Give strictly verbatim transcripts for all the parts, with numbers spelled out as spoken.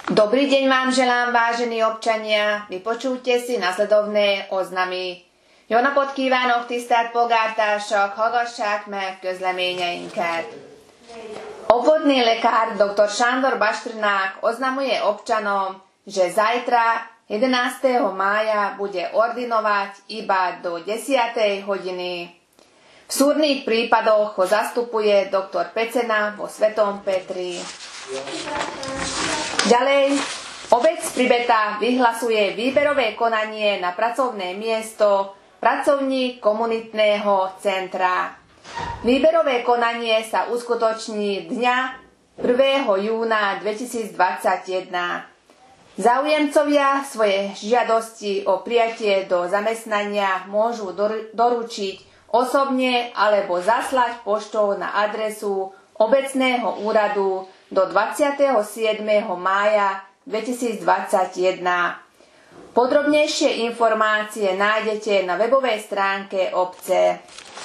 Dobrý deň vám želám, vážení občania. Vypočujte si nasledovné oznamy. Jó napot kívánok, tisztelt polgártársak, hallgassák meg közleményeinket. Obvodný lekár doktor Sándor Baštrnák oznamuje občanom, že zajtra jedenásteho mája bude ordinovať iba do desiatej hodiny. V súrnych prípadoch ho zastupuje doktor Pecena vo Svetom Petri. Ďalej, obec Pribeta vyhlasuje výberové konanie na pracovné miesto pracovník komunitného centra. Výberové konanie sa uskutoční dňa prvého júna dvetisícdvadsaťjeden. Záujemcovia svoje žiadosti o prijatie do zamestnania môžu doručiť osobne alebo zaslať poštou na adresu obecného úradu do dvadsiateho siedmeho mája dvetisícdvadsaťjeden. Podrobnejšie informácie nájdete na webovej stránke obce.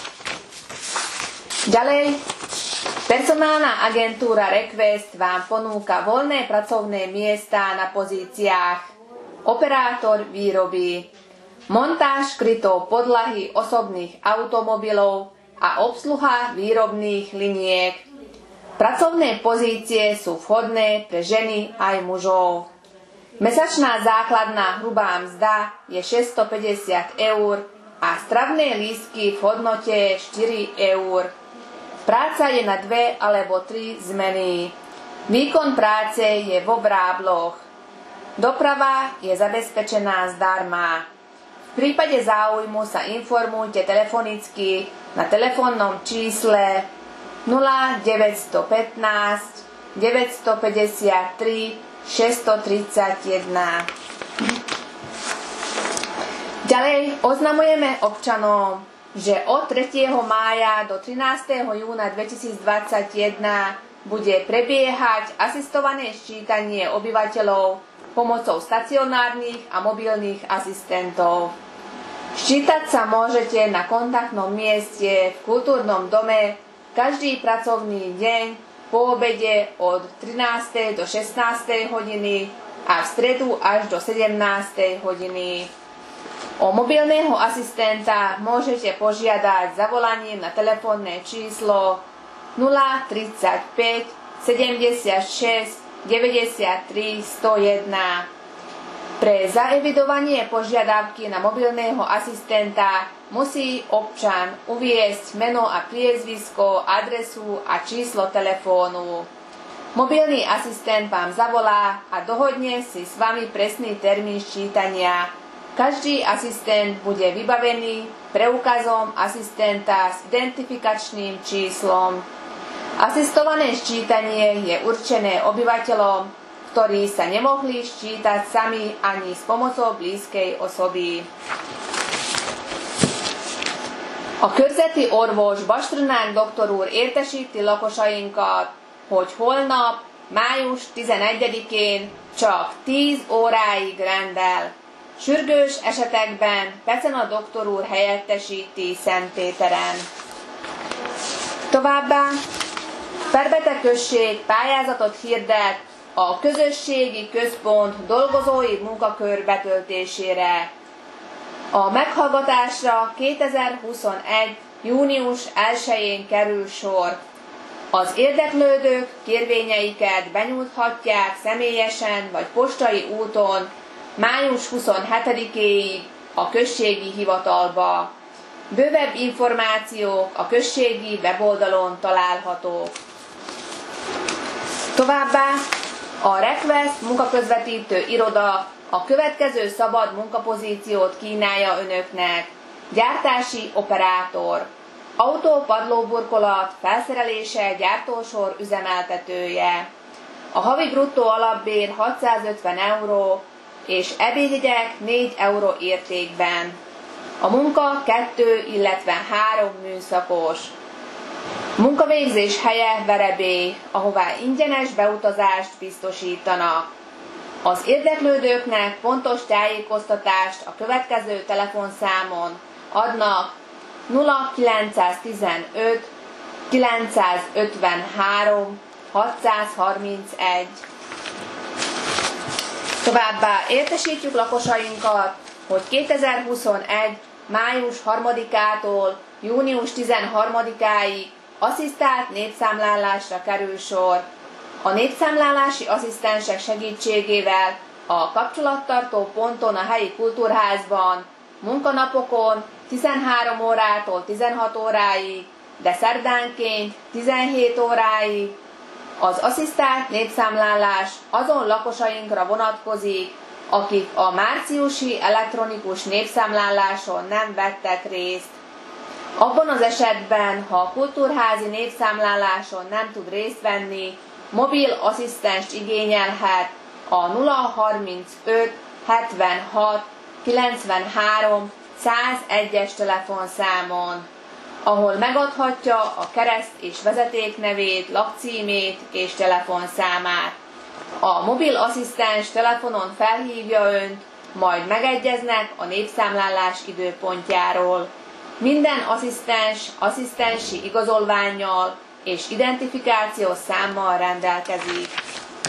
Ďalej, personálna agentúra Request vám ponúka voľné pracovné miesta na pozíciách operátor výroby, montáž krytov podlahy osobných automobilov a obsluha výrobných liniek. Pracovné pozície sú vhodné pre ženy aj mužov. Mesačná základná hrubá mzda je šesťstopäťdesiat eur a stravné lístky v hodnote štyri eur. Práca je na dve alebo tri zmeny. Výkon práce je vo vrábloch. Doprava je zabezpečená zdarma. V prípade záujmu sa informujte telefonicky na telefónnom čísle nula deväťstopätnásť deväťstopäťdesiattri šesťstotridsaťjeden. Ďalej oznamujeme občanom, že od tretieho mája do trinásteho júna dvetisícdvadsaťjeden bude prebiehať asistované ščítanie obyvateľov pomocou stacionárnych a mobilných asistentov. Ščítať sa môžete na kontaktnom mieste v kultúrnom dome každý pracovný deň po obede od trinástej do šestnástej hodiny a v stredu až do sedemnástej hodiny. O mobilného asistenta môžete požiadať zavolaním na telefónne číslo nula tridsaťpäť sedemdesiatšesť deväťdesiattri stojedna. Pre zaevidovanie požiadavky na mobilného asistenta musí občan uviesť meno a priezvisko, adresu a číslo telefónu. Mobilný asistent vám zavolá a dohodne si s vami presný termín ščítania. Každý asistent bude vybavený preukazom asistenta s identifikačným číslom. Asistované ščítanie je určené obyvateľom, ktorí sa nemohli ščítať sami ani s pomocou blízkej osoby. A körzeti orvos Baštrnák doktor úr értesíti lakosainkat, hogy holnap, május tizenegyedikén csak tíz óráig rendel. Sürgős esetekben Pecena doktor úr helyettesíti Szentpéteren. Továbbá Perbete község pályázatot hirdet a közösségi központ dolgozói munkakör betöltésére. A meghallgatásra kétezer-huszonegy. június elsején kerül sor. Az érdeklődők kérvényeiket benyújthatják személyesen vagy postai úton május huszonhetedikéig a községi hivatalba. Bővebb információk a községi weboldalon találhatók. Továbbá a Request munkaközvetítő iroda a következő szabad munkapozíciót kínálja önöknek. Gyártási operátor, autó padlóburkolat felszerelése gyártósor üzemeltetője. A havi bruttó alapbér hatszázötven euró és ebédjegyek négy euró értékben. A munka kettő, illetve három műszakos. Munkavégzés helye Verebély, ahová ingyenes beutazást biztosítanak. Az érdeklődőknek pontos tájékoztatást a következő telefonszámon adnak nulla kilencszáztizenöt kilencszázötvenhárom hatszázharmincegy. Továbbá értesítjük lakosainkat, hogy kétezer-huszonegy. május harmadikától június tizenharmadikáig asszisztált népszámlálásra kerül sor. A népszámlálási asszisztensek segítségével a kapcsolattartó ponton a helyi kultúrházban munkanapokon tizenhárom órától tizenhat óráig, de szerdánként tizenhét óráig az asszisztált népszámlálás azon lakosainkra vonatkozik, akik a márciusi elektronikus népszámláláson nem vettek részt. Abban az esetben, ha a kultúrházi népszámláláson nem tud részt venni, mobil asszisztenst igényelhet a nulla harmincöt hetvenhat kilencvenhárom százegyes telefonszámon, ahol megadhatja a kereszt- és vezetéknevét, lakcímét és telefonszámát. A mobil asszisztens telefonon felhívja Önt, majd megegyeznek a népszámlálás időpontjáról. Minden asszisztens asszisztensi igazolvánnyal és identifikációs számmal rendelkezik.